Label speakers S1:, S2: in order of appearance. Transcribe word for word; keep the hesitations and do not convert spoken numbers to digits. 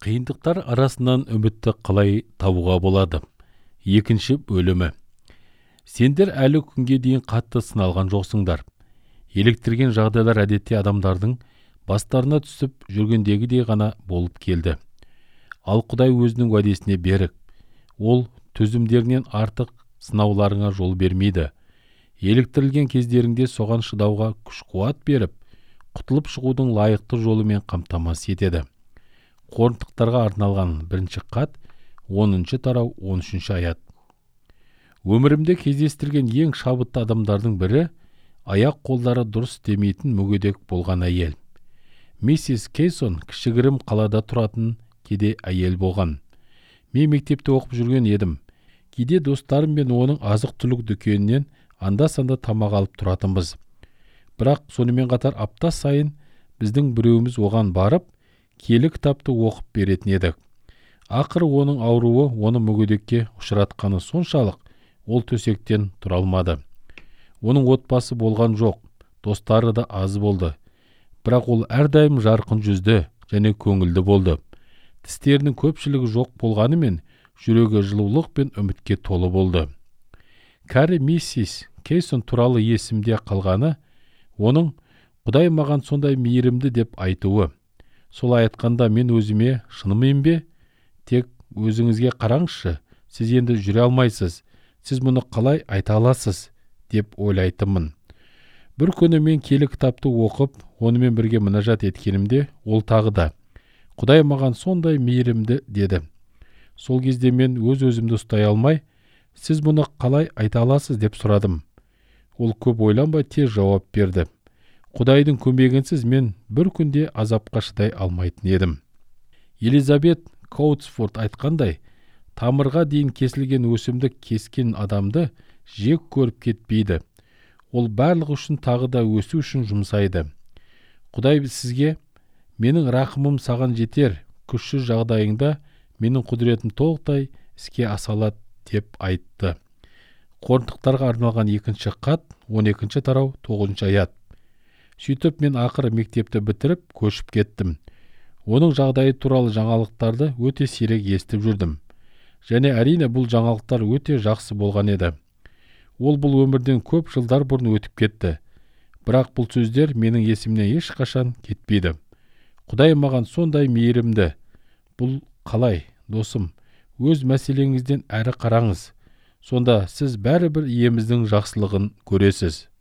S1: Қиындықтар арасынан үмітті қалай табуға болады? Екінші бөлімі. Сендер әлі күнге дейін қатты сыналған жоқсыңдар. Еліктірген жағдайлар әдетте адамдардың бастарына түсіп жүргендегідей ғана болып келді. Ал Құдай өзінің уәдесіне берік. Ол төзімдерінен артық сынауларыңа жол бермейді. Еліктірілген кездеріңде соған шыдауға күш-қуат беріп, құтылып шығудың лайықты жолымен қамтамасыз етеді. Қорытындықтарға арналған бірінші хат, оныншы тарау, он үшінші аят. Өмірімде кездестірген ең шабытты адамдардың бірі аяқ қолдары дұрыс істемейтін мүгедек болған әйел. Миссис Кейсон кішігірім қалада тұратын кедей әйел болған. Мен мектепте оқып жүрген едім. Кейде достарым мен оның азық-түлік дүкенінен анда-санда тамақ алып тұратынбыз. Бірақ сонымен қатар апта сайын біздің біреуіміз оған барып, киелі кітапты оқып беретін едік. Ақыры оның ауруы оны мүгедекке ұшыратқаны соншалық, ол төсектен тұра алмады. Оның отбасы болған жоқ, достары да аз болды. Бірақ ол әрдайым жарқын жүзді және көңілді болды. Тістерінің көпшілігі жоқ болғанымен, жүрегі жылулық пен үмітке толы болды. Кәрі миссис Кейсон туралы есімде қалғаны, оның Құдай маған сондай мейірімді деп айтуы. Солай айтқанда мен өзіме шынымен бе? Тек өзіңізге қараңызшы, сіз енді жүре алмайсыз, сіз мұны қалай айта аласыз, деп ойлайтынмын. Бір күні мен киелі кітапты оқып, онымен бірге мінәжат еткенімде, ол тағы да Құдай маған сондай мейірімді деді. Сол кезде мен өз-өзімді ұстай алмай, сіз мұны қалай айта аласыз деп сұрадым. Ол көп ойланбай тез жауап берді. Құдайдың көмегінсіз мен бір күнде азапқа шыдай алмайтын едім. Елизабет Коутсфорд айтқандай, тамырға дейін кесілген өсімдік кескен адамды жек көріп кетпейді. Ол барлық үшін тағы да өсу үшін жұмсайды. Құдай сізге, менің рақымым саған жетер, күшсіз жағдайыңда менің құдіретім толықтай іске асалады деп айтты. Қорытындықтарға арналған екінші хат, он екінші тарау, тоғызыншы аят. Сөйтіп мен ақыры мектепті бітіріп, көшіп кеттім. Оның жағдайы туралы жаңалықтарды өте сирек естіп жүрдім. Және әрине бұл жаңалықтар өте жақсы болған еді. Ол бұл өмірден көп жылдар бұрын өтіп кетті. Бірақ бұл сөздер менің есімнен ешқашан кетпейді. Құдай маған сондай мейірімді. Бұл қалай, досым, өз мәселеңізден әрі қараңыз. Сонда сіз бәрібір иеміздің жақсылығын көресіз.